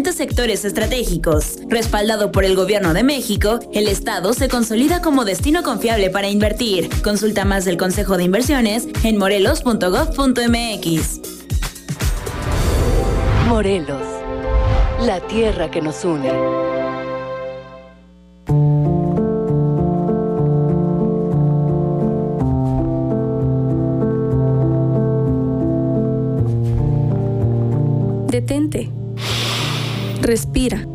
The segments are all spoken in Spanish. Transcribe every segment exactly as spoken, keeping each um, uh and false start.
diferentes sectores estratégicos. Respaldado por el Gobierno de México, el Estado se consolida como destino confiable para invertir. Consulta más del Consejo de Inversiones en morelos punto gob punto mx. Morelos, la tierra que nos une. Detente. Respira.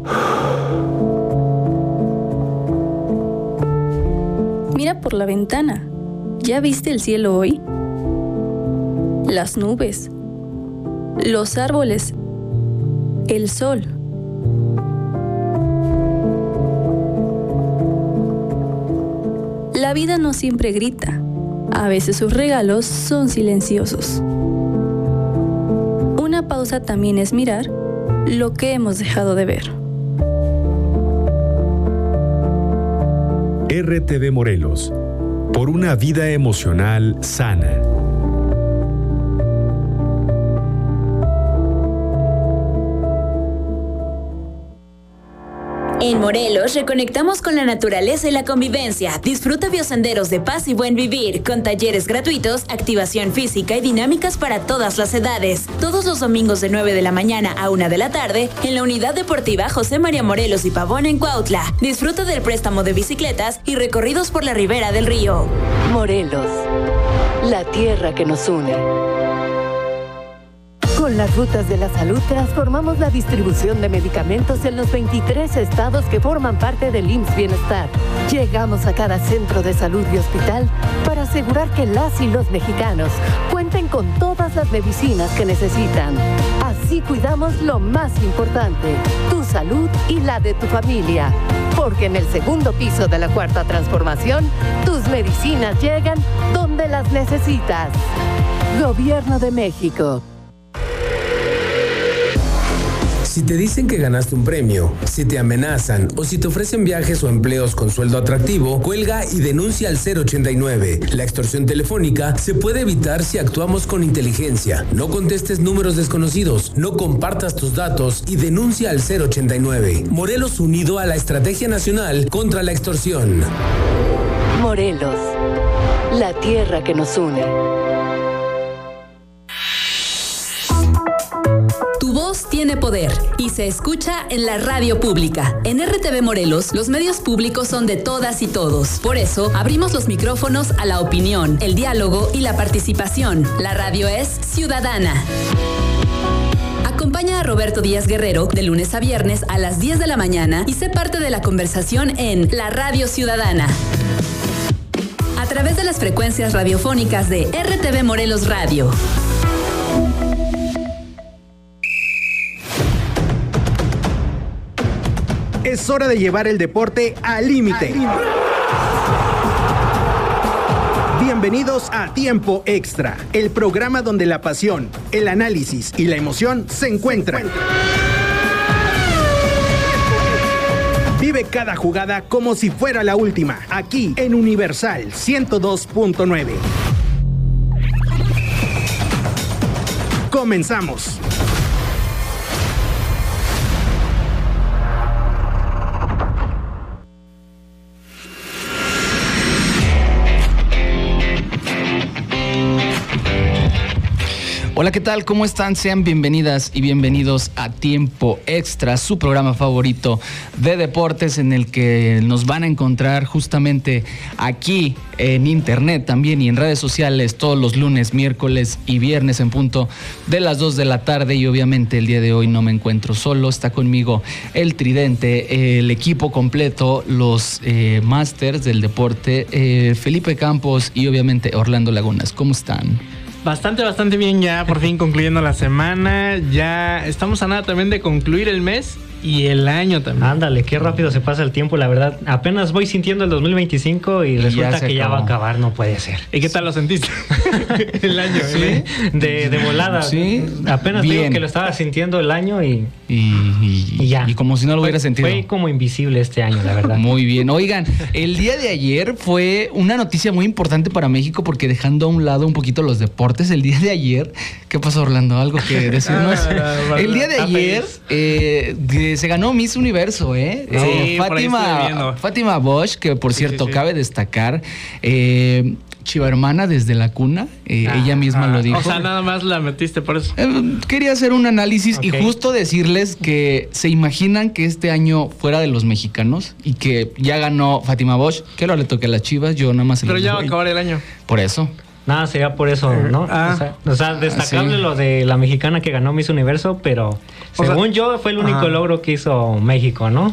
Mira por la ventana. ¿Ya viste el cielo hoy? Las nubes, los árboles, el sol. La vida no siempre grita. A veces sus regalos son silenciosos. Una pausa también es mirar lo que hemos dejado de ver. R T V Morelos, por una vida emocional sana. En Morelos reconectamos con la naturaleza y la convivencia. Disfruta biosenderos de paz y buen vivir, con talleres gratuitos, activación física y dinámicas para todas las edades. Todos los domingos de nueve de la mañana a una de la tarde en la Unidad Deportiva José María Morelos y Pavón en Cuautla. Disfruta del préstamo de bicicletas y recorridos por la ribera del río. Morelos, la tierra que nos une. Con las rutas de la salud transformamos la distribución de medicamentos en los veintitrés estados que forman parte del I M S S Bienestar. Llegamos a cada centro de salud y hospital para asegurar que las y los mexicanos cuenten con todas las medicinas que necesitan. Así cuidamos lo más importante, tu salud y la de tu familia. Porque en el segundo piso de la Cuarta Transformación, tus medicinas llegan donde las necesitas. Gobierno de México. Si te dicen que ganaste un premio, si te amenazan o si te ofrecen viajes o empleos con sueldo atractivo, cuelga y denuncia al cero ochenta y nueve. La extorsión telefónica se puede evitar si actuamos con inteligencia. No contestes números desconocidos, no compartas tus datos y denuncia al cero ochenta y nueve. Morelos unido a la Estrategia Nacional contra la Extorsión. Morelos, la tierra que nos une. Tu voz tiene poder y se escucha en la radio pública. En R T V Morelos, los medios públicos son de todas y todos. Por eso, abrimos los micrófonos a la opinión, el diálogo y la participación. La radio es ciudadana. Acompaña a Roberto Díaz Guerrero de lunes a viernes a las diez de la mañana y sé parte de la conversación en La Radio Ciudadana. A través de las frecuencias radiofónicas de R T V Morelos Radio. Es hora de llevar el deporte al límite. Bienvenidos a Tiempo Extra, el programa donde la pasión, el análisis y la emoción se encuentran. Vive cada jugada como si fuera la última, aquí en Universal ciento dos punto nueve. Comenzamos. Hola, ¿qué tal? ¿Cómo están? Sean bienvenidas y bienvenidos a Tiempo Extra, su programa favorito de deportes en el que nos van a encontrar justamente aquí en internet también y en redes sociales todos los lunes, miércoles y viernes en punto de las dos de la tarde. Y obviamente el día de hoy no me encuentro solo, está conmigo el tridente, el equipo completo, los eh, másters del deporte, eh, Felipe Campos y obviamente Orlando Lagunas. ¿Cómo están? Bastante, bastante bien, ya por fin concluyendo la semana. Ya estamos a nada también de concluir el mes y el año también. Ándale, qué rápido se pasa el tiempo, la verdad. Apenas voy sintiendo el dos mil veinticinco y, y resulta ya que acabó. Ya va a acabar, no puede ser. ¿Y qué tal lo sentiste? El año, sí, ¿eh? de, de volada. Sí. Apenas Bien. digo que lo estaba sintiendo el año y, y, y, y ya. Y como si no lo hubiera fue, sentido. Fue como invisible este año, la verdad. Muy bien. Oigan, el día de ayer fue una noticia muy importante para México porque dejando a un lado un poquito los deportes, el día de ayer, ¿qué pasó, Orlando? ¿Algo que decirnos? El día de ayer eh, se ganó Miss Universo, ¿eh? Sí, eh Fátima, Fátima Bosch, que por sí, cierto, sí, sí. cabe destacar, eh, chiva hermana desde la cuna, eh, ah, ella misma ah, lo dijo. O sea, nada más la metiste por eso. Eh, quería hacer un análisis okay. y justo decirles que se imaginan que este año fuera de los mexicanos y que ya ganó Fátima Bosch, que ahora le toque a las Chivas, yo nada más se Pero ya va a acabar el año. Por eso. Nada, sería por eso, ¿no? Ah, o, sea, o sea, destacable sí. lo de la mexicana que ganó Miss Universo, pero o según sea, yo fue el único ajá. logro que hizo México, ¿no?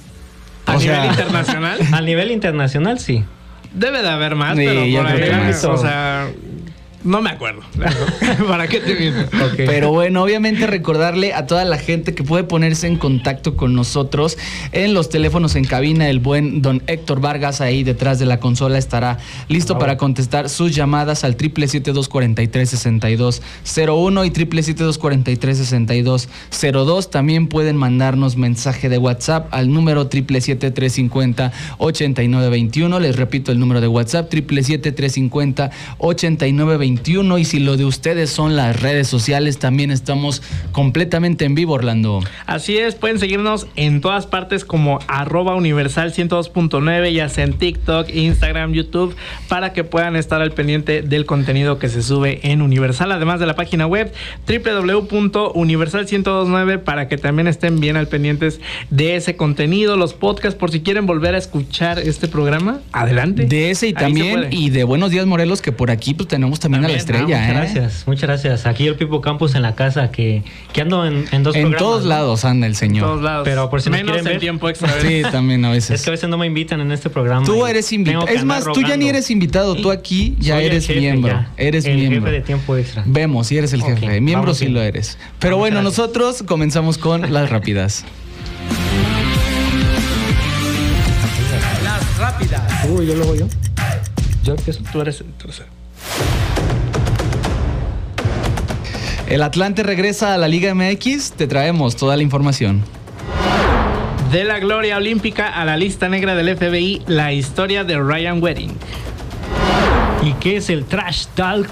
¿A o nivel sea, internacional? A nivel internacional, sí. Debe de haber más, sí, pero por ahí, o sea... No me acuerdo. ¿Para qué te miento? Okay. Pero bueno, obviamente recordarle a toda la gente que puede ponerse en contacto con nosotros en los teléfonos en cabina. El buen don Héctor Vargas ahí detrás de la consola estará listo wow. para contestar sus llamadas al triple siete dos cuatro tres seis dos cero uno y triple siete dos cuatro tres seis dos cero dos. También pueden mandarnos mensaje de WhatsApp al número triple siete tres cinco cero ocho nueve dos uno. Les repito el número de WhatsApp triple siete tres cinco cero ocho nueve dos uno. Y si lo de ustedes son las redes sociales, también estamos completamente en vivo, Orlando. Así es, pueden seguirnos en todas partes como arroba universal ciento dos punto nueve, ya sea en TikTok, Instagram, YouTube, para que puedan estar al pendiente del contenido que se sube en Universal, además de la página web doble u doble u doble u punto universal ciento dos punto nueve, para que también estén bien al pendientes de ese contenido, los podcasts, por si quieren volver a escuchar este programa, adelante. De ese y también, y de Buenos Días Morelos, que por aquí pues tenemos también, también a la estrella. Ah, muchas ¿eh? gracias, muchas gracias. Aquí el Pipo Campus en la casa, que, que ando en, en dos en programas. En todos ¿no? lados anda el señor. En todos lados. Pero por si menos quieren en ver. Tiempo Extra. Sí, también a veces. Es que a veces no me invitan en este programa. Tú eres invitado. Es más, tú ya ni eres invitado. Tú aquí ya Soy eres jefe, miembro. Ya. Eres el miembro. jefe de Tiempo Extra. Vemos si eres el jefe. Okay, miembro sí lo eres. Pero vamos, bueno, gracias. Nosotros comenzamos con las rápidas. Las rápidas. Uy, yo lo voy yo. Yo empiezo. Tú eres el tercero. El Atlante regresa a la Liga M X. Te traemos toda la información. De la gloria olímpica a la lista negra del F B I, la historia de Ryan Wedding. ¿Y qué es el Trash Talk?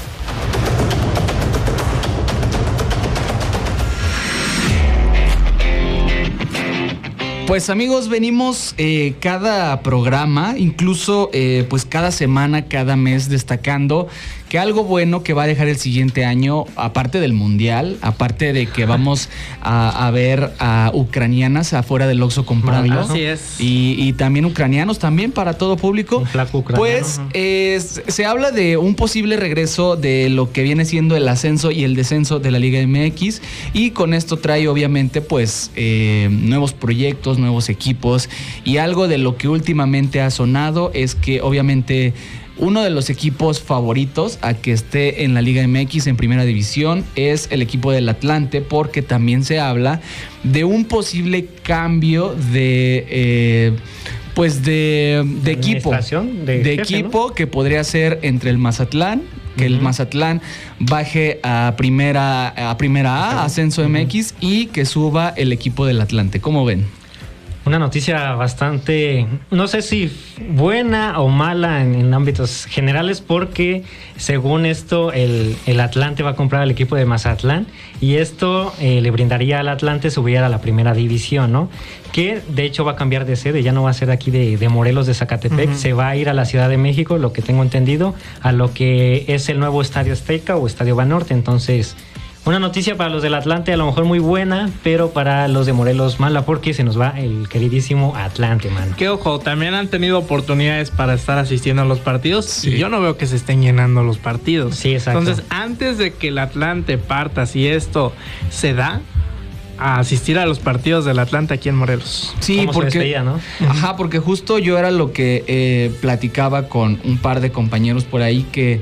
Pues amigos, venimos eh, cada programa, incluso eh, pues cada semana, cada mes, destacando que algo bueno que va a dejar el siguiente año, aparte del Mundial, aparte de que vamos a, a ver a ucranianas afuera del Oxxo comprando. Así es. Y, y también ucranianos también para todo público. Un flaco ucraniano. Pues eh, se habla de un posible regreso de lo que viene siendo el ascenso y el descenso de la Liga M X, y con esto trae obviamente pues eh, nuevos proyectos, nuevos equipos, y algo de lo que últimamente ha sonado es que obviamente uno de los equipos favoritos a que esté en la Liga M X en primera división es el equipo del Atlante, porque también se habla de un posible cambio de eh, pues de, de equipo de, de jefe, equipo ¿no? Que podría ser entre el Mazatlán, que uh-huh. el Mazatlán baje a primera a primera A, ascenso uh-huh. M X, y que suba el equipo del Atlante. ¿Cómo ven? Una noticia bastante, no sé si buena o mala en, en ámbitos generales, porque según esto el, el Atlante va a comprar al equipo de Mazatlán, y esto eh, le brindaría al Atlante subir a la primera división, ¿no? Que de hecho va a cambiar de sede, ya no va a ser aquí de, de Morelos, de Zacatepec, uh-huh. se va a ir a la Ciudad de México, lo que tengo entendido, a lo que es el nuevo Estadio Azteca o Estadio Banorte. Entonces, una noticia para los del Atlante a lo mejor muy buena, pero para los de Morelos mala, porque se nos va el queridísimo Atlante, mano. Que ojo, también han tenido oportunidades para estar asistiendo a los partidos, sí. y yo no veo que se estén llenando los partidos. Sí, exacto. Entonces, antes de que el Atlante parta, si esto se da, a asistir a los partidos del Atlante aquí en Morelos. Sí, porque se despedía, ¿no? Ajá, porque justo yo era lo que eh, platicaba con un par de compañeros por ahí, que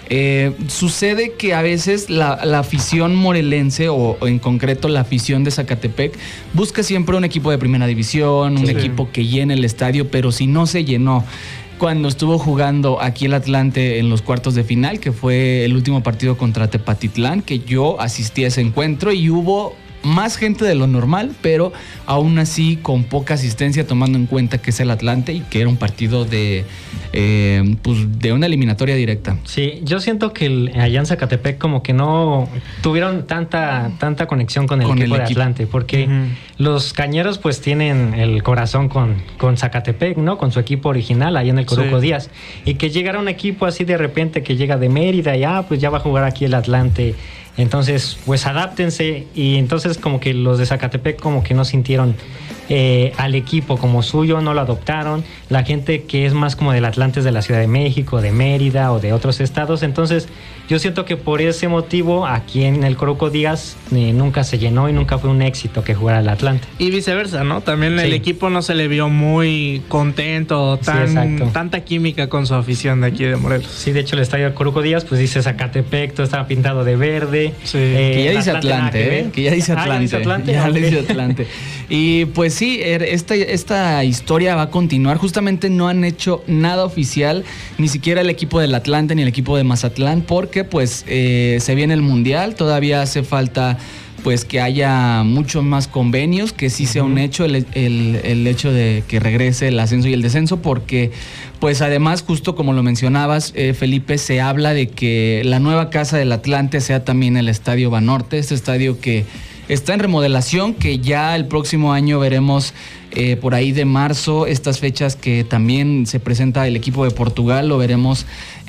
Eh, sucede que a veces la, la afición morelense, o, o en concreto la afición de Zacatepec, busca siempre un equipo de primera división, un Sí. equipo que llene el estadio, pero si no se llenó cuando estuvo jugando aquí el Atlante en los cuartos de final, que fue el último partido contra Tepatitlán, que yo asistí a ese encuentro y hubo más gente de lo normal, pero aún así con poca asistencia, tomando en cuenta que es el Atlante y que era un partido de, eh, pues de una eliminatoria directa. Sí, yo siento que el, allá en Zacatepec como que no tuvieron tanta, tanta conexión con el Con equipo el de equipo. Atlante, porque Ujú. los cañeros pues tienen el corazón con, con Zacatepec, ¿no? Con su equipo original ahí en el Coruco Sí. Díaz. Y que llegara un equipo así de repente que llega de Mérida y ah, pues ya va a jugar aquí el Atlante. Entonces, pues adáptense. Y entonces como que los de Zacatepec como que no sintieron eh, al equipo como suyo, no lo adoptaron. La gente que es más como del Atlante es de la Ciudad de México, de Mérida o de otros estados. Entonces, yo siento que por ese motivo aquí en el Coruco Díaz eh, nunca se llenó y nunca fue un éxito que jugara el Atlante. Y viceversa, ¿no? También Sí. el equipo no se le vio muy contento, Sí, tan, exacto. tanta química con su afición de aquí de Morelos. Sí, de hecho el estadio del Coruco Díaz pues dice Zacatepec, todo estaba pintado de verde. Sí. Eh, Que ya dice Atlante nada Atlante, que ¿eh? ver. Que ya dice Ah, Atlante. ¿ya dice Atlante? Ya Ok. le dice Atlante. Y pues sí, er- esta, esta historia va a continuar. Justamente no han hecho nada oficial, ni siquiera el equipo del Atlante ni el equipo de Mazatlán, porque pues eh, se viene el Mundial, todavía hace falta pues que haya muchos más convenios, que sí sea un hecho el, el, el hecho de que regrese el ascenso y el descenso, porque pues además, justo como lo mencionabas, eh, Felipe, se habla de que la nueva casa del Atlante sea también el Estadio Banorte, este estadio que está en remodelación, que ya el próximo año veremos eh, por ahí de marzo, estas fechas que también se presenta el equipo de Portugal, lo veremos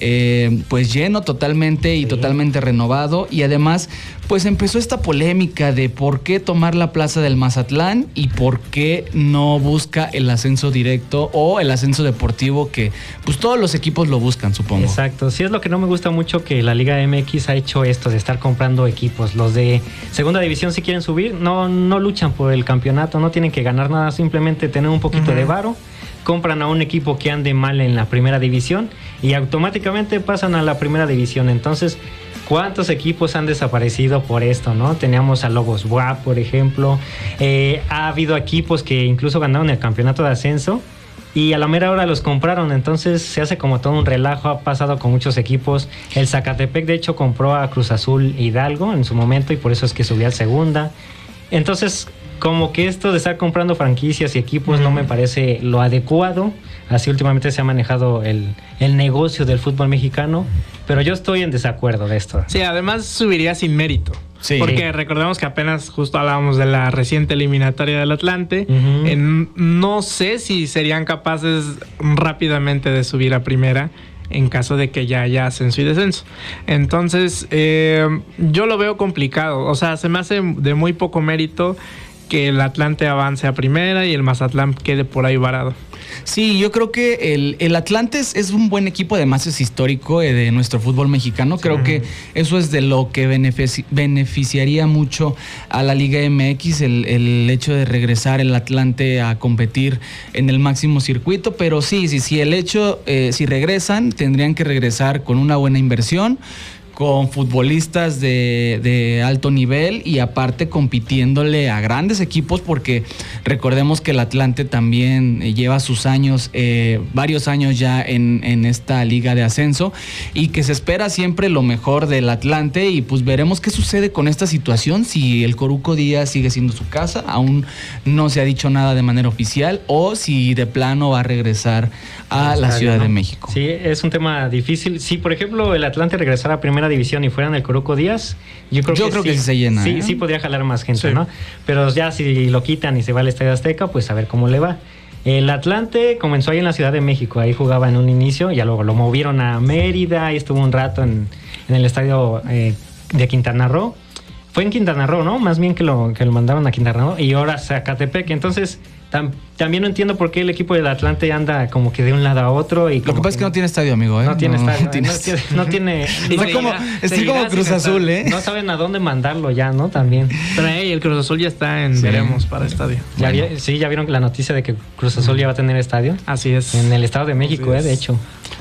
eh, pues lleno totalmente y Sí. totalmente renovado. Y además pues empezó esta polémica de por qué tomar la plaza del Mazatlán y por qué no busca el ascenso directo o el ascenso deportivo, que pues todos los equipos lo buscan, supongo. Exacto, sí es lo que no me gusta mucho, que la Liga M X ha hecho esto de estar comprando equipos. Los de segunda división, si quieren subir, no, no luchan por el campeonato, no tienen que ganar nada, simplemente tener un poquito Ujú. de varo, compran a un equipo que ande mal en la primera división y automáticamente pasan a la primera división. Entonces, ¿cuántos equipos han desaparecido por esto, no? Teníamos a Lobos B U A P, por ejemplo. Eh, ha habido equipos que incluso ganaron el campeonato de ascenso y a la mera hora los compraron. Entonces se hace como todo un relajo. Ha pasado con muchos equipos. El Zacatepec, de hecho, compró a Cruz Azul Hidalgo en su momento y por eso es que subió a segunda. Entonces, como que esto de estar comprando franquicias y equipos no me parece lo adecuado. Así últimamente se ha manejado el, el negocio del fútbol mexicano, pero yo estoy en desacuerdo de esto. Sí, además subiría sin mérito. Sí. Porque recordemos que apenas justo hablábamos de la reciente eliminatoria del Atlante. Ujú. En- no sé si serían capaces rápidamente de subir a primera en caso de que ya haya ascenso y descenso. Entonces, eh, yo lo veo complicado. O sea, se me hace de muy poco mérito que el Atlante avance a primera y el Mazatlán quede por ahí varado. Sí, yo creo que el, el Atlante es, es un buen equipo, además es histórico eh, de nuestro fútbol mexicano. Creo que eso es de lo que benefici- beneficiaría mucho a la Liga M X, el, el hecho de regresar el Atlante a competir en el máximo circuito. Pero sí, sí, sí, el hecho, eh, si regresan, tendrían que regresar con una buena inversión, con futbolistas de, de alto nivel y aparte compitiéndole a grandes equipos, porque recordemos que el Atlante también eh, lleva sus años, eh, varios años ya en, en esta liga de ascenso, y que se espera siempre lo mejor del Atlante. Y pues veremos qué sucede con esta situación, si el Coruco Díaz sigue siendo su casa, aún no se ha dicho nada de manera oficial, o si de plano va a regresar a la Estadio, Ciudad ¿no? de México. Sí, es un tema difícil. Si, por ejemplo, el Atlante regresara a primera división y fueran el Coruco Díaz, yo creo Yo que creo sí, que sí se llena, Sí, ¿eh? sí podría jalar más gente, Sí. ¿no? Pero ya si lo quitan y se va al Estadio Azteca, pues a ver cómo le va. El Atlante comenzó ahí en la Ciudad de México, ahí jugaba en un inicio, ya luego lo movieron a Mérida y estuvo un rato en, en el estadio eh, de Quintana Roo. Fue en Quintana Roo, ¿no? Más bien que lo, que lo mandaron a Quintana Roo y ahora Zacatepec. Entonces, tam- también no entiendo por qué el equipo del Atlante anda como que de un lado a otro. Y Lo que pasa es que no tiene estadio, amigo, ¿eh? no tiene estadio, no tiene tiene, no tiene- Está no- como, seguirá- está seguirá como sin Cruz estar. Azul, ¿eh? no saben a dónde mandarlo ya, ¿no? También. Pero hey, el Cruz Azul ya está en Sí. veremos para estadio. Ya Bueno. vi- sí, ya vieron la noticia de que Cruz Azul ya va a tener estadio Así es. en el Estado de México, Así eh, de es. hecho.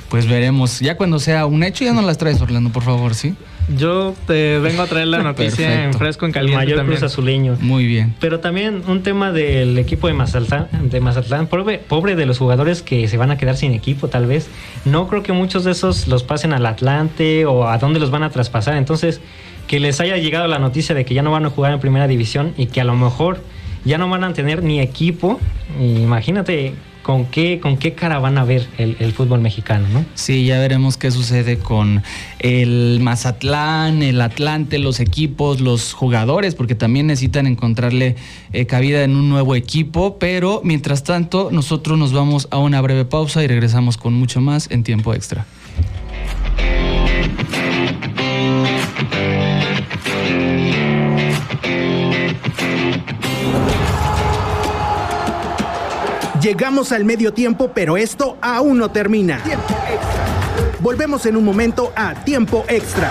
Pues veremos. Ya cuando sea un hecho, ya no las traes, Orlando, por favor, ¿sí? Yo te vengo a traer la noticia en fresco, en caliente. El mayor también. Cruz Azuleño. Muy bien. Pero también un tema del equipo de Mazatlán, de Mazatlán, pobre, pobre de los jugadores que se van a quedar sin equipo, tal vez. No creo que muchos de esos los pasen al Atlante o a dónde los van a traspasar. Entonces, que les haya llegado la noticia de que ya no van a jugar en primera división y que a lo mejor ya no van a tener ni equipo. Imagínate con qué, con qué cara van a ver el, el fútbol mexicano, ¿no? Sí, ya veremos qué sucede con el Mazatlán, el Atlante, los equipos, los jugadores, porque también necesitan encontrarle eh, cabida en un nuevo equipo. Pero mientras tanto, nosotros nos vamos a una breve pausa y regresamos con mucho más en Tiempo Extra. Llegamos al medio tiempo, pero esto aún no termina. Tiempo extra. Volvemos en un momento a Tiempo Extra.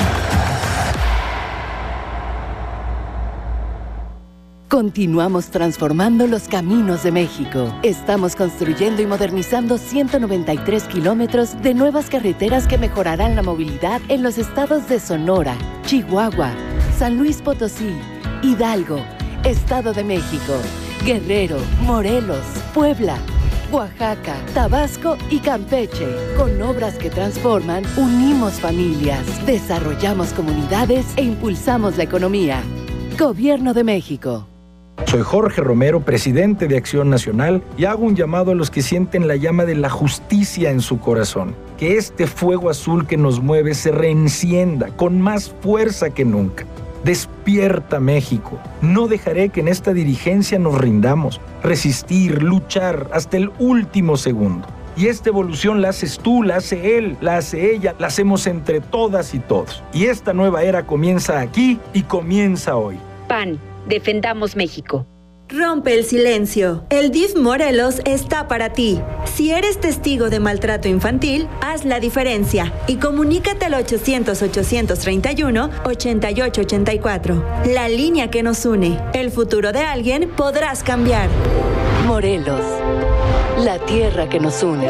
Continuamos transformando los caminos de México. Estamos construyendo y modernizando ciento noventa y tres kilómetros de nuevas carreteras que mejorarán la movilidad en los estados de Sonora, Chihuahua, San Luis Potosí, Hidalgo, Estado de México, Guerrero, Morelos, Puebla, Oaxaca, Tabasco y Campeche. Con obras que transforman, unimos familias, desarrollamos comunidades e impulsamos la economía. Gobierno de México. Soy Jorge Romero, presidente de Acción Nacional, y hago un llamado a los que sienten la llama de la justicia en su corazón. Que este fuego azul que nos mueve se reencienda con más fuerza que nunca. Despierta, México. No dejaré que en esta dirigencia nos rindamos. Resistir, luchar hasta el último segundo. Y esta evolución la haces tú, la hace él, la hace ella, la hacemos entre todas y todos. Y esta nueva era comienza aquí y comienza hoy. P A N, defendamos México. Rompe el silencio. El D I F Morelos está para ti. Si eres testigo de maltrato infantil, haz la diferencia y comunícate al ochocientos, ochocientos treinta y uno, ochenta y ocho ochenta y cuatro. La línea que nos une. El futuro de alguien podrás cambiar. Morelos, la tierra que nos une.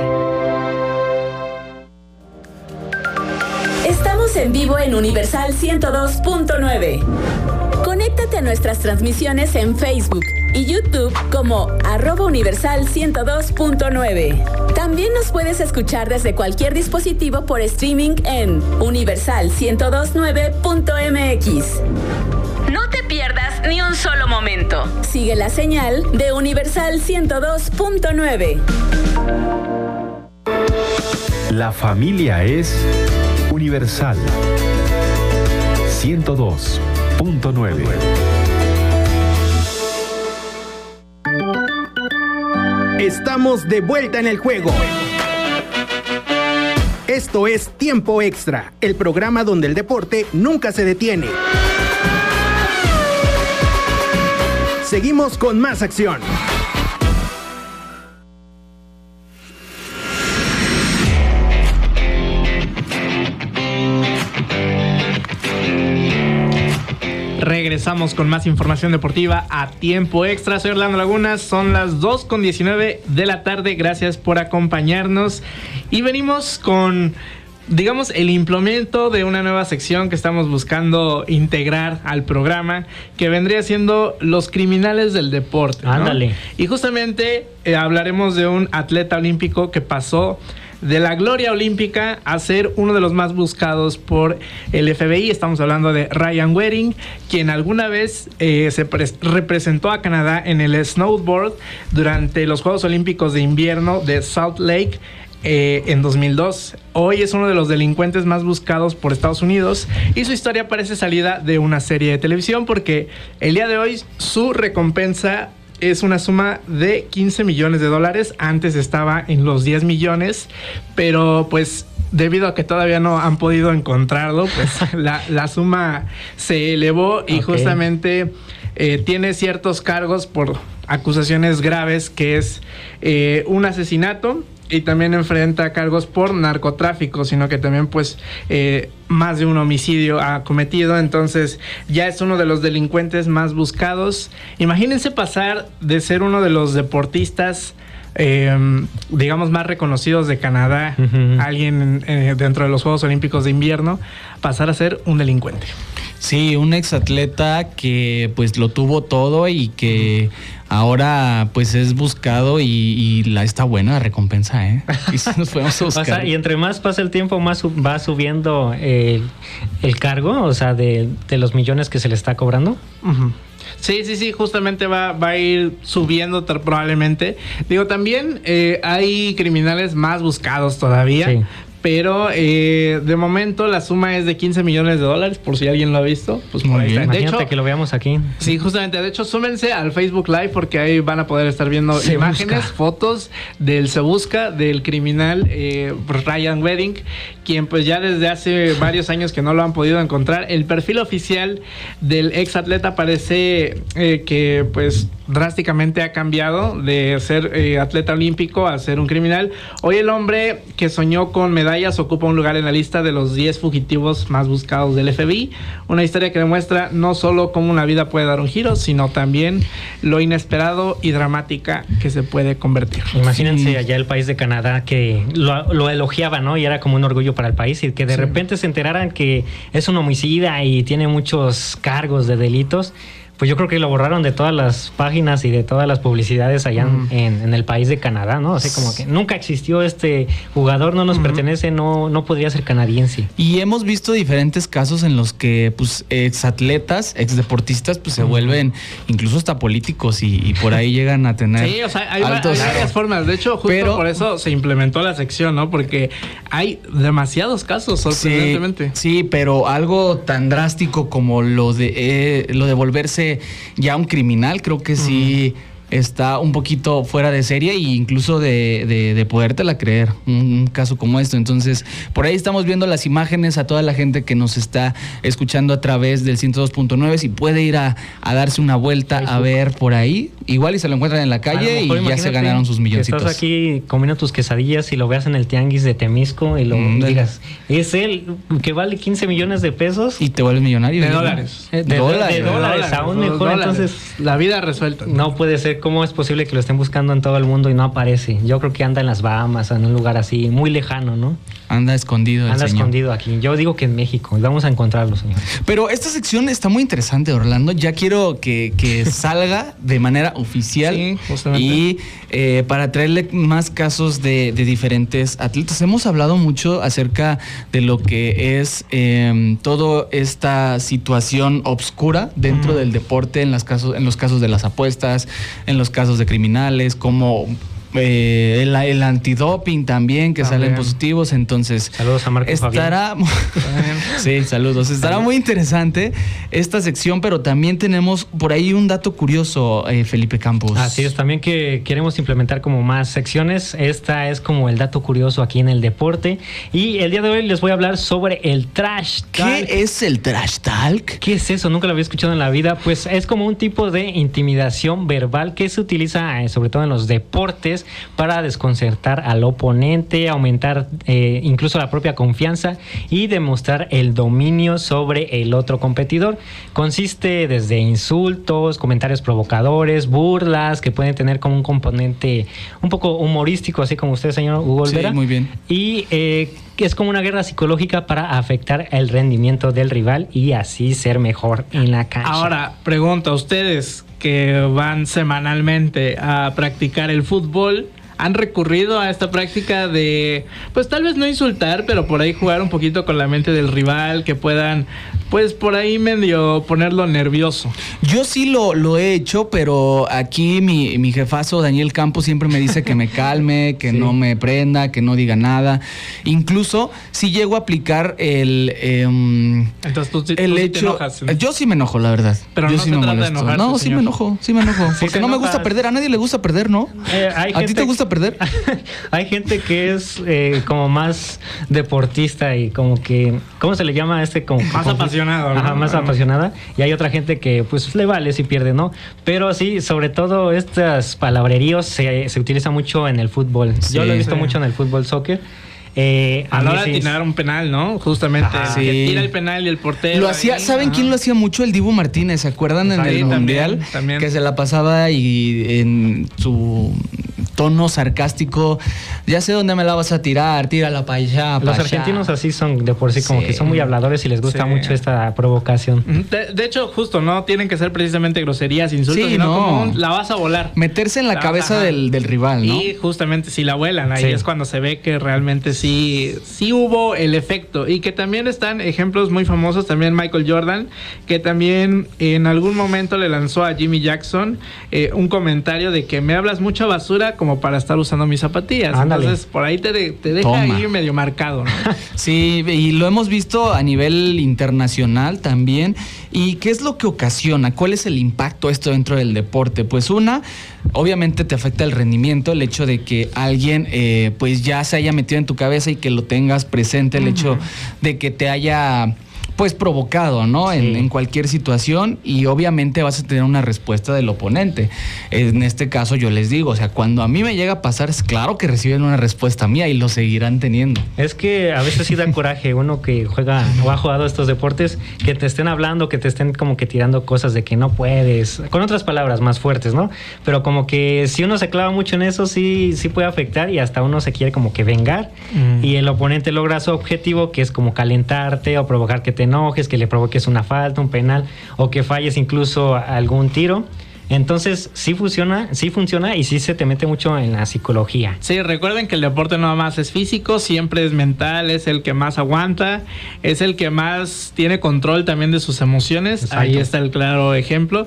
Estamos en vivo en Universal ciento dos punto nueve. Conéctate a nuestras transmisiones en Facebook y YouTube como arroba Universal ciento dos punto nueve. También nos puedes escuchar desde cualquier dispositivo por streaming en universal ciento dos punto nueve punto m x. No te pierdas ni un solo momento. Sigue la señal de Universal ciento dos punto nueve. La familia es Universal ciento dos punto nueve. Estamos de vuelta en el juego. Esto es Tiempo Extra, el programa donde el deporte nunca se detiene. Seguimos con más acción. Regresamos con más información deportiva a Tiempo Extra. Soy Orlando Lagunas, son las dos con diecinueve de la tarde. Gracias por acompañarnos. Y venimos con, digamos, el implemento de una nueva sección que estamos buscando integrar al programa, que vendría siendo los criminales del deporte, ¿no? Ándale. Y justamente eh, hablaremos de un atleta olímpico que pasó de la gloria olímpica a ser uno de los más buscados por el F B I. Estamos hablando de Ryan Waring, quien alguna vez eh, se representó a Canadá en el snowboard durante los Juegos Olímpicos de Invierno de Salt Lake eh, en dos mil dos. Hoy es uno de los delincuentes más buscados por Estados Unidos y su historia parece salida de una serie de televisión, porque el día de hoy su recompensa es una suma de quince millones de dólares. Antes estaba en los diez millones, pero pues debido a que todavía no han podido encontrarlo, pues la, la suma se elevó y okay. justamente eh, tiene ciertos cargos por acusaciones graves, que es eh, un asesinato, y también enfrenta cargos por narcotráfico, sino que también pues eh, más de un homicidio ha cometido. Entonces ya es uno de los delincuentes más buscados. Imagínense pasar de ser uno de los deportistas eh, digamos, más reconocidos de Canadá, uh-huh. alguien eh, dentro de los Juegos Olímpicos de Invierno, pasar a ser un delincuente. Sí, un exatleta que pues lo tuvo todo y que ahora pues es buscado y, y la está buena la recompensa, ¿eh? Y si nos podemos buscar. O sea, y entre más pasa el tiempo, más va subiendo el, el cargo, o sea, de, de los millones que se le está cobrando. Uh-huh. Sí, sí, sí, justamente va, va a ir subiendo probablemente. Digo, también eh, hay criminales más buscados todavía. Sí. Pero eh, de momento la suma es de quince millones de dólares, por si alguien lo ha visto. Pues muy bien. De Imagínate hecho, que lo veamos aquí. Sí, justamente. De hecho, súmense al Facebook Live porque ahí van a poder estar viendo se imágenes, busca. fotos del Se Busca, del criminal eh, Ryan Wedding, quien pues ya desde hace varios años que no lo han podido encontrar. El perfil oficial del ex atleta parece eh, que pues drásticamente ha cambiado de ser eh, atleta olímpico a ser un criminal. Hoy el hombre que soñó con medallas ocupa un lugar en la lista de los diez fugitivos más buscados del F B I. Una historia que demuestra no solo cómo una vida puede dar un giro, sino también lo inesperado y dramática que se puede convertir. Imagínense sí. allá el país de Canadá que lo, lo elogiaba, ¿no? Y era como un orgullo para el país y que de sí. repente se enteraran que es un homicida y tiene muchos cargos de delitos. Pues yo creo que lo borraron de todas las páginas y de todas las publicidades allá mm. en, en el país de Canadá, ¿no? Así como que nunca existió este jugador, no nos mm. pertenece, no, no podría ser canadiense. Y hemos visto diferentes casos en los que pues exatletas, exdeportistas, pues se mm. vuelven incluso hasta políticos y, y por ahí llegan a tener sí, o sea, hay, altos... hay varias formas. De hecho, justo Pero, por eso se implementó la sección, ¿no? Porque hay demasiados casos, sorprendentemente. Sí, sí, pero algo tan drástico como lo de, eh, lo de volverse ya un criminal, creo que sí mm. está un poquito fuera de serie e incluso de, de, de podértela creer, un, un caso como esto. Entonces, por ahí estamos viendo las imágenes a toda la gente que nos está escuchando a través del ciento dos punto nueve. Si puede ir a, a darse una vuelta Facebook. A ver por ahí, igual y se lo encuentran en la calle y ya se ganaron sus milloncitos. Estás aquí comiendo tus quesadillas y lo veas en el tianguis de Temisco y lo mm, digas, es él que vale quince millones de pesos y te vuelves millonario. De dólares. De, de, dólares. de, de dólares, dólares, aún mejor. Dólares. Entonces, la vida resuelta. No puede ser. ¿Cómo es posible que lo estén buscando en todo el mundo y no aparece? Yo creo que anda en las Bahamas, en un lugar así muy lejano, ¿no? Anda escondido. Anda el escondido aquí. Yo digo que en México. Vamos a encontrarlo, señor. Pero esta sección está muy interesante, Orlando. Ya quiero que, que salga de manera oficial. Sí, justamente. Y eh, para traerle más casos de, de diferentes atletas. Hemos hablado mucho acerca de lo que es eh, toda esta situación obscura dentro mm. del deporte, en, las casos, en los casos de las apuestas, en los casos de criminales, como... Eh, el, el antidoping también, que también. Salen positivos. Entonces, saludos a Marco estará sí, saludos. Estará muy interesante esta sección, pero también tenemos por ahí un dato curioso, eh, Felipe Campos. Así es, también que queremos implementar como más secciones. Esta es como el dato curioso aquí en el deporte. Y el día de hoy les voy a hablar sobre el trash talk. ¿Qué es el trash talk? ¿Qué es eso? Nunca lo había escuchado en la vida. Pues es como un tipo de intimidación verbal que se utiliza eh, sobre todo en los deportes para desconcertar al oponente, aumentar eh, incluso la propia confianza y demostrar el dominio sobre el otro competidor. Consiste desde insultos, comentarios provocadores, burlas que pueden tener como un componente un poco humorístico, así como usted, señor Hugo Olvera. Sí, muy bien. Y eh, es como una guerra psicológica para afectar el rendimiento del rival y así ser mejor en la cancha. Ahora, pregunto a ustedes que van semanalmente a practicar el fútbol, ¿han recurrido a esta práctica de, pues tal vez no insultar, pero por ahí jugar un poquito con la mente del rival, que puedan, pues por ahí medio ponerlo nervioso? Yo sí lo, lo he hecho, pero aquí mi, mi jefazo Daniel Campos siempre me dice que me calme, que sí. no me prenda, que no diga nada. Incluso si llego a aplicar el eh, Entonces tú, el tú hecho, te enojas, ¿sí? Yo sí me enojo, la verdad. Pero yo no sí se me trata de molesto. enojarte, No, sí señor. me enojo, sí me enojo. Sí, porque no me gusta perder, a nadie le gusta perder, ¿no? Eh, hay ¿A gente, ti te gusta perder? Hay gente que es eh, como más deportista y como que, ¿cómo se le llama a este? Como más como, apasionado, ¿no? Ajá, más bueno. apasionada. Y hay otra gente que pues le vale si pierde, ¿no? Pero sí, sobre todo estas palabreríos se, se utiliza mucho en el fútbol. Sí, Yo lo he visto sí. mucho en el fútbol soccer. Eh, a la hora de tirar un penal, ¿no? Justamente Ajá, el que sí. tira el penal y el portero. Lo hacía, ¿saben Ajá. quién lo hacía mucho? El Dibu Martínez, ¿se acuerdan? En ahí el también, Mundial, también. que se la pasaba y en su tono sarcástico, ya sé dónde me la vas a tirar, tírala para allá. Los argentinos así son de por sí, como sí. que son muy habladores y les gusta sí. mucho esta provocación. De, de hecho, justo, no tienen que ser precisamente groserías, insultos, sí, sino no. como un, la vas a volar. Meterse en la, la cabeza del, del rival, ¿no? Y justamente si la vuelan, ahí sí. es cuando se ve que realmente sí, sí hubo el efecto. Y que también están ejemplos muy famosos, también Michael Jordan, que también en algún momento le lanzó a Jimmy Jackson eh, un comentario de que me hablas mucha basura como para estar usando mis zapatillas. Ándale. Entonces por ahí te, te deja Toma. ahí medio marcado, ¿no? Sí, y lo hemos visto a nivel internacional también. ¿Y qué es lo que ocasiona? ¿Cuál es el impacto esto dentro del deporte? Pues una, obviamente te afecta el rendimiento, el hecho de que alguien eh, pues ya se haya metido en tu cabeza y que lo tengas presente, el uh-huh. hecho de que te haya pues provocado, ¿no? Sí. En, en cualquier situación, y obviamente vas a tener una respuesta del oponente. En este caso yo les digo, o sea, cuando a mí me llega a pasar, es claro que reciben una respuesta mía y lo seguirán teniendo. Es que a veces sí da coraje uno que juega o ha jugado estos deportes, que te estén hablando, que te estén como que tirando cosas de que no puedes, con otras palabras más fuertes, ¿no? Pero como que si uno se clava mucho en eso, sí, sí puede afectar y hasta uno se quiere como que vengar mm. y el oponente logra su objetivo, que es como calentarte o provocar que te enojes, que le provoques una falta, un penal o que falles incluso algún tiro. Entonces sí funciona, sí funciona y sí se te mete mucho en la psicología. Sí, recuerden que el deporte no más es físico, siempre es mental, es el que más aguanta, es el que más tiene control también de sus emociones. Exacto. Ahí está el claro ejemplo.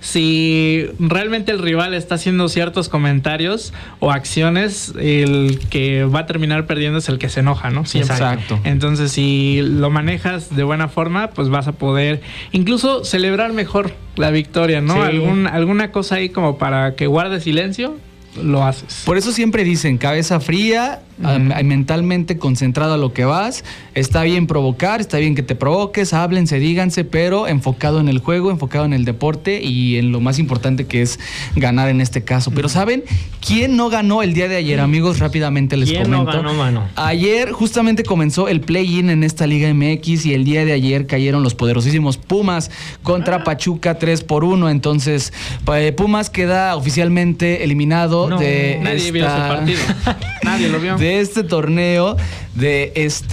Si realmente el rival está haciendo ciertos comentarios o acciones, el que va a terminar perdiendo es el que se enoja, ¿no? Siempre. Exacto. Entonces, si lo manejas de buena forma, pues vas a poder incluso celebrar mejor la victoria, ¿no? Sí. Algún, alguna cosa ahí como para que guarde silencio, lo haces. Por eso siempre dicen, cabeza fría, uh-huh. mentalmente concentrado a lo que vas. Está bien provocar, está bien que te provoques, háblense, díganse, pero enfocado en el juego, enfocado en el deporte y en lo más importante que es ganar en este caso. Pero ¿saben quién no ganó el día de ayer, amigos? Rápidamente les ¿Quién comento. ¿Quién no ganó, mano? Ayer justamente comenzó el play-in en esta Liga M X y el día de ayer cayeron los poderosísimos Pumas contra ah. Pachuca tres por uno. Entonces, Pumas queda oficialmente eliminado no, de nadie esta... vio ese partido. Nadie lo vio. De este torneo, de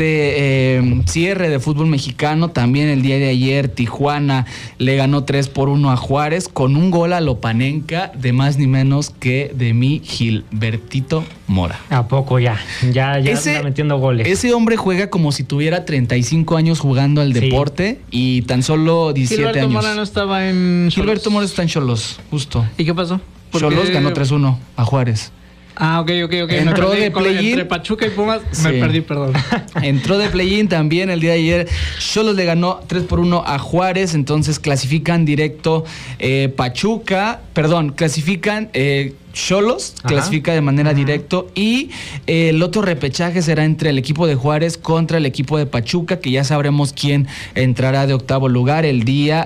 este eh, cierre de fútbol mexicano. También el día de ayer Tijuana le ganó tres por uno a Juárez con un gol a Lopanenka de más ni menos que de mi Gilbertito Mora. ¿A poco ya? Ya, ya ese, está metiendo goles. Ese hombre juega como si tuviera treinta y cinco años jugando al deporte sí. y tan solo diecisiete Gilberto años. Mora no estaba en Xolos. Gilberto Mora está en Xolos, justo. ¿Y qué pasó? Xolos ganó tres uno a Juárez. Ah, ok, ok, ok. Entró me perdí, de play-in. Entre Pachuca y Pumas sí. me perdí, perdón. Entró de play-in también el día de ayer. Xolos le ganó tres por uno a Juárez. Entonces clasifican directo eh, Pachuca. Perdón, clasifican... Eh, Xolos clasifica de manera uh-huh. directa y eh, el otro repechaje será entre el equipo de Juárez contra el equipo de Pachuca, que ya sabremos quién entrará de octavo lugar el día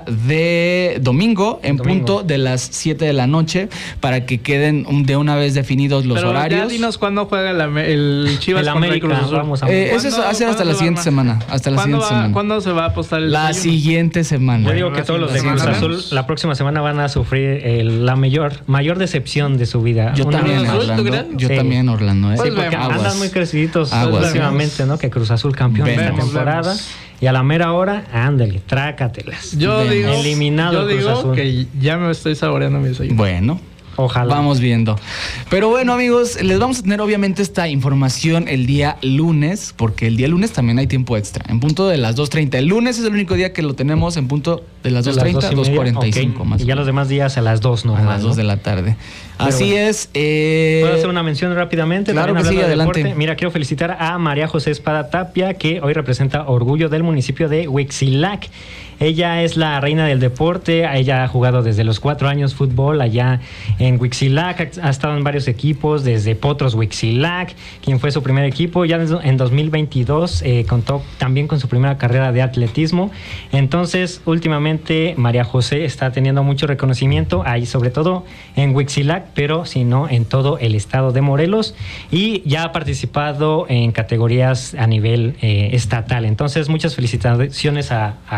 de domingo en domingo. punto de las siete de la noche para que queden de una vez definidos los Pero horarios. Ya dinos cuándo juega la, el Chivas el contra América, el Cruz Azul. Vamos a eh, eso va a ser hasta la siguiente semana. Hasta la siguiente va, semana. ¿Cuándo se va a apostar el La desayuno? siguiente semana. Yo digo que todos los de Cruz Azul la próxima semana van a sufrir el, la mayor, mayor decepción de su vida. Yo Una también, Orlando. Yo sí. también, Orlando. ¿eh? Sí, porque Aguas. andan muy creciditos Aguas, últimamente, ¿no? Que Cruz Azul campeón de esta temporada. Vemos. Y a la mera hora, ándale, trácatelas. Yo Vemos. digo, eliminado yo Cruz digo Azul. que ya me estoy saboreando mi desayuno. Bueno. Ojalá. Vamos viendo. Pero bueno, amigos, les vamos a tener obviamente esta información el día lunes, porque el día lunes también hay tiempo extra, en punto de las dos treinta. El lunes es el único día que lo tenemos en punto de las dos treinta, dos cuarenta y cinco okay. más. Y ya los demás días a las dos, ¿no? A las dos de la tarde. Pero Así bueno. es. Eh... ¿Puedo hacer una mención rápidamente? Claro que sí, adelante. Deporte. Mira, quiero felicitar a María José Espada Tapia, que hoy representa orgullo del municipio de Huixilac. Ella es la reina del deporte, ella ha jugado desde los cuatro años fútbol allá en Huixilac, ha estado en varios equipos, desde Potros Huixilac, quien fue su primer equipo, ya en dos mil veintidós eh, contó también con su primera carrera de atletismo. Entonces, últimamente María José está teniendo mucho reconocimiento ahí, sobre todo en Huixilac, pero si no en todo el estado de Morelos, y ya ha participado en categorías a nivel eh, estatal. Entonces, muchas felicitaciones a, a Tapia.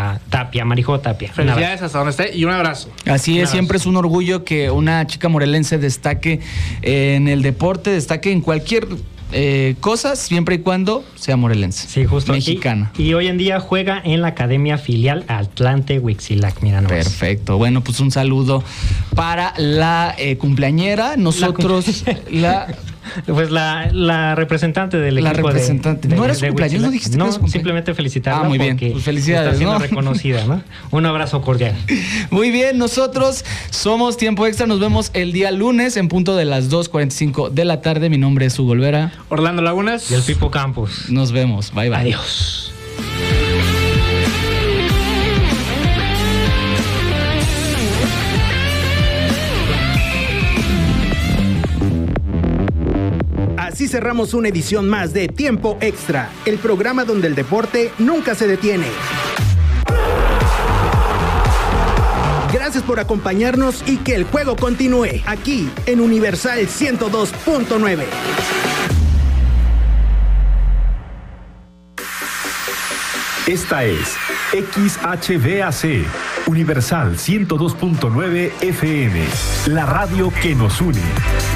Tapia, Marijo Tapia. Felicidades hasta donde esté y un abrazo. Así es, un abrazo. Siempre es un orgullo que una chica morelense destaque en el deporte, destaque en cualquier eh, cosa, siempre y cuando sea morelense. Sí, justo. Mexicana. Y, y hoy en día juega en la academia filial Atlante Huixilac, mira nomás. Perfecto. Bueno, pues un saludo para la eh, cumpleañera. Nosotros, la... Pues la, la representante del la equipo representante. de, de, ¿No era su de cumpleaños? ¿No dijiste no, que era su cumpleaños? Simplemente felicitarla. Ah, muy bien. Porque pues felicidades, está siendo ¿no? reconocida, ¿no? Un abrazo cordial. Muy bien, nosotros somos Tiempo Extra. Nos vemos el día lunes en punto de las dos cuarenta y cinco de la tarde. Mi nombre es Hugo Olvera. Orlando Lagunas. Y el Pipo Campos. Nos vemos. Bye, bye. Adiós. Así cerramos una edición más de Tiempo Extra, el programa donde el deporte nunca se detiene. Gracias por acompañarnos y que el juego continúe aquí en Universal ciento dos punto nueve. Esta es X H V A C, Universal ciento dos punto nueve F M, la radio que nos une.